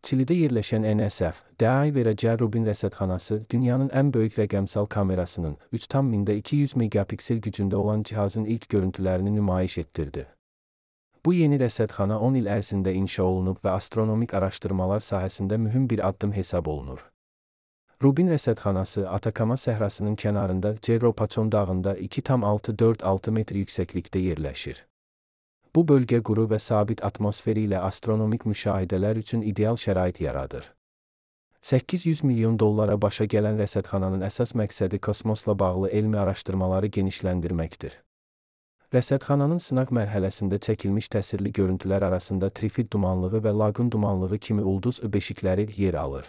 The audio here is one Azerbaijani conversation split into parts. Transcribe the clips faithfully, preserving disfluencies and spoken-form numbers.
Çilidə yerləşən N S F, D A I verəcəyi Rubin rəsədxanası dünyanın ən böyük rəqəmsal kamerasının üç tam mində iki yüz megapiksel gücündə olan cihazın ilk görüntülərini nümayiş etdirdi. Bu yeni rəsədxana on il ərzində inşa olunub və astronomik araşdırmalar sahəsində mühüm bir addım hesab olunur. Rubin rəsədxanası Atakama səhrasının kənarında Cerro-Paçon dağında iki tam altı dörd altı metr yüksəklikdə yerləşir. Bu bölgə quru və sabit atmosferi ilə astronomik müşahidələr üçün ideal şərait yaradır. səkkiz yüz milyon dollara başa gələn rəsədxananın əsas məqsədi kosmosla bağlı elmi araşdırmaları genişləndirməkdir. Rəsədxananın sınaq mərhələsində çəkilmiş təsirli görüntülər arasında Trifid dumanlığı və Laqun dumanlığı kimi ulduz beşikləri yer alır.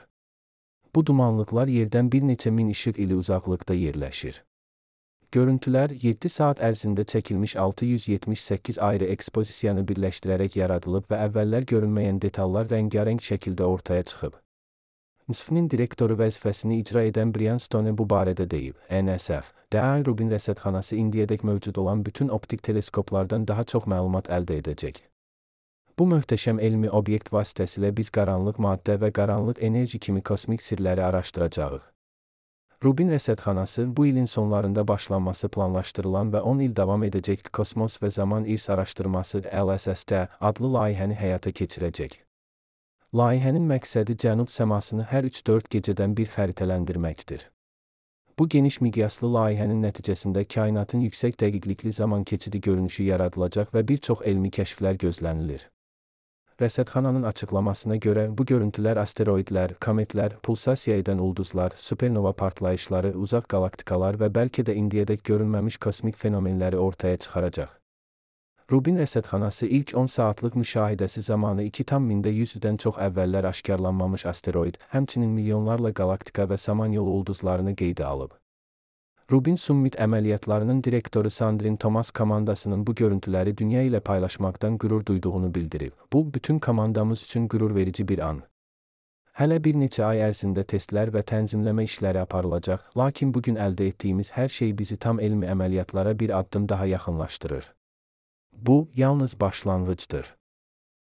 Bu dumanlıqlar yerdən bir neçə min işıq ili uzaqlıqda yerləşir. Görüntülər yeddi saat ərzində çəkilmiş altı yüz yetmiş səkkiz ayrı ekspozisiyanı birləşdirərək yaradılıb və əvvəllər görünməyən detallar rəngarəng şəkildə ortaya çıxıb. N S F-nin direktoru vəzifəsini icra edən Brian Stone bu barədə deyib. N S F, D A I Rubin rəsədxanası indiyədək mövcud olan bütün optik teleskoplardan daha çox məlumat əldə edəcək. Bu möhtəşəm elmi obyekt vasitəsilə biz qaranlıq maddə və qaranlıq enerji kimi kosmik sirləri araşdıracağıq. Rubin rəsədxanası bu ilin sonlarında başlanması planlaşdırılan və on il davam edəcək Kosmos və Zaman İrs Araşdırması L S S D adlı layihəni həyata keçirəcək. Layihənin məqsədi cənub səmasını hər üç dörd gecədən bir xəritələndirməkdir. Bu geniş miqyaslı layihənin nəticəsində kainatın yüksək dəqiqlikli zaman keçidi görünüşü yaradılacaq və bir çox elmi kəşflər gözlənilir. Rəsədxananın açıqlamasına görə bu görüntülər asteroidlər, kometlər, pulsasiya edən ulduzlar, supernova partlayışları, uzaq qalaktikalar və bəlkə də indiyədək görünməmiş kosmik fenomenləri ortaya çıxaracaq. Rubin rəsədxanası ilk on saatlıq müşahidəsi zamanı iki tam mində yüzdən çox əvvəllər aşkarlanmamış asteroid, həmçinin milyonlarla qalaktika və samanyolu ulduzlarını qeydə alıb. Rubin Summit əməliyyatlarının direktoru Sandrine Thomas komandasının bu görüntüləri dünya ilə paylaşmaqdan qürur duyduğunu bildirib. Bu, bütün komandamız üçün qürur verici bir an. Hələ bir neçə ay ərzində testlər və tənzimləmə işləri aparılacaq, lakin bugün əldə etdiyimiz hər şey bizi tam elmi əməliyyatlara bir addım daha yaxınlaşdırır. Bu, yalnız başlanğıcdır.